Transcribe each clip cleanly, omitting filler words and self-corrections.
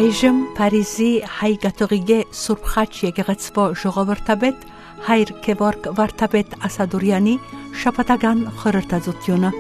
Այժմ Փարիզի հայ կաթողիկե Սուրբ Խաչ եկեղեցվո ժողովրդապետ Հայր Գևորգ Վարդապետ Ասադուրյանի շաբաթական խորհրդածությունը։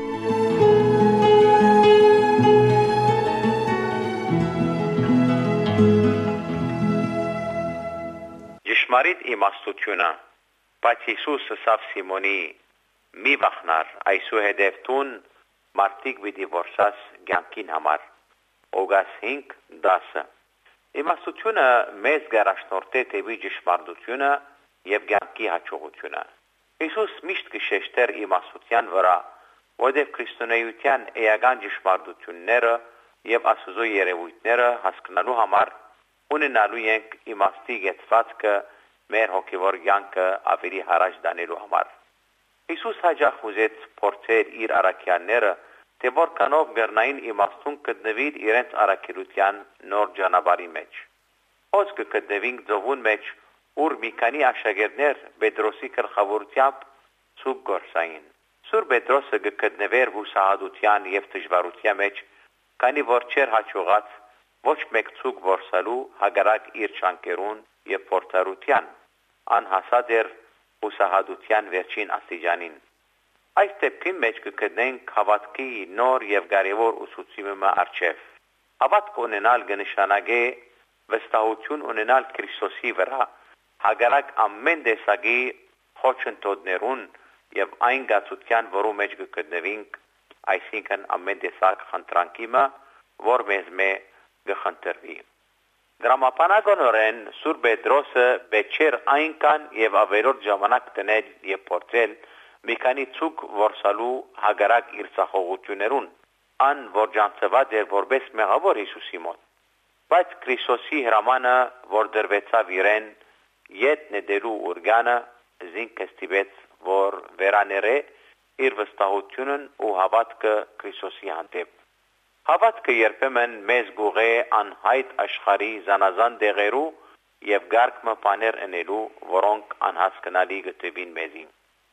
Ճշմարիտ իմաստությունը, բայց Հիսուսը ասավ Սիմոնի. «Մի վախնար, այսուհետև տուն մարդիկ պիտի որսաս կյանքին համար»։ Օգաս 5:10։ Իմաստությունը մեզ գարաշնորհտե դեպի ճշմարտությունը եւ կյանքի հաջողությունը։ Հիսուս միշտ կշեշտեր իմաստության վրա, որտեղ քրիստոնեության էական ճշմարտությունները եւ Աստծո երևույթները հասկանալու համար ունենալու ենք իմաստի գեցվածքը մեր հոգևոր կյանքը ավելի հարաշ դանելու համար։ Հիսուս հաճախ ուզեց փորձել իր առաքյալները, թե որքանով գրնային իմաստուն գտնվի իրենց առաքելության նոր ճանապարհի մեջ։ Ոնց կգտնվին ծովուն մեջ, ուր մի քանի աշակերտներ Պետրոսի գլխավորությամբ ցուկ գործային։ Սուրբ Պետրոսը կգտնվեր հուսահատության եւ դժվարության մեջ, քանի որ չեր հաջողած ոչ մեկ ցուկ որսալու հագարակ իր ճանկերուն եւ փորձառության, անհասած էր հուսահատության վերջին աստիճանին։ Այս դեպքի մեջ կգտնենք հավատքի նոր եւ կարեւոր ուսուցումը արժեվ։ Հավատք ունենալ կնշանակե վստահություն ունենալ Քրիստոսի վրա, հագարակ ամեն տեսակի խոչընդոտներուն եւ այն գացության, որու մեջ կգտնվենք, այսինքն ամեն տեսակ խնդրանքիմը, որ մեզ կխնդրվի։ Դրամապանագոնորեն Սուրբ Պետրոսը բեչեր այնքան եւ ավելորդ ժամանակ տնել եւ փորձել մի քանի ցուկ որսալու հագարակ իր ցախողություններուն, ան որ ջանցված էր որպես մեղավոր Հիսուսի մոտ։ Բայց Քրիստոսի հրամանը, որ դրվեցավ իրեն, ետ նետելու ուրգանը զինք ստիպեց, որ վերաներե իր վստահությունն ու հավատքը Քրիստոսի հանդեպ։ Հավատքը երբեմն մեզ գուղե անհայտ աշխարհի զանազան դեղերու եւ գարկմը բաներ ընելու, որոնք անհասկանալի գտվին մեզին։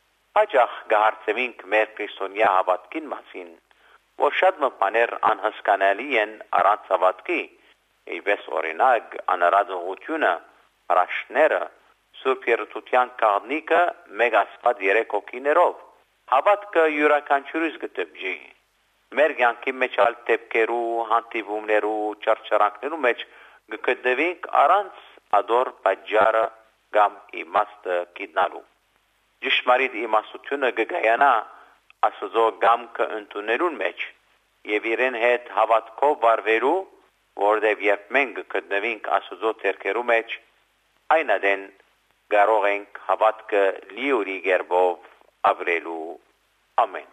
Հաճախ կհարցվենք մեր քրիստոնյա հավատքին մասին, որ շատ բաներ անհասկանալի են առանց հավատքի, ինչպես օրինակ անարածությունը, հրաշքները, Սուրբ Երթության կաղնիկը մեկ Աստված երեք հոգիներով։ Հավատքը յուրաքանչյուրիս գտվի։ Մեր կյանքի մեջ ալ դեպքերու, հանդիպումներու, ճարտարանքներու մեջ գտնվենք առանց ադոր պատճառը կամ իմաստը գտնալու։ Ճշմարիտ իմաստությունը կգայանա Աստծո կամքը ընդունելուն մեջ եւ իրեն հետ հավատքով վարվելու, որտեղ երբ մենք գտնվենք Աստծո ձեռքերու մեջ, այնադեն կարող ենք հավատքը լիուրի գերբով ապրելու։ Ամեն։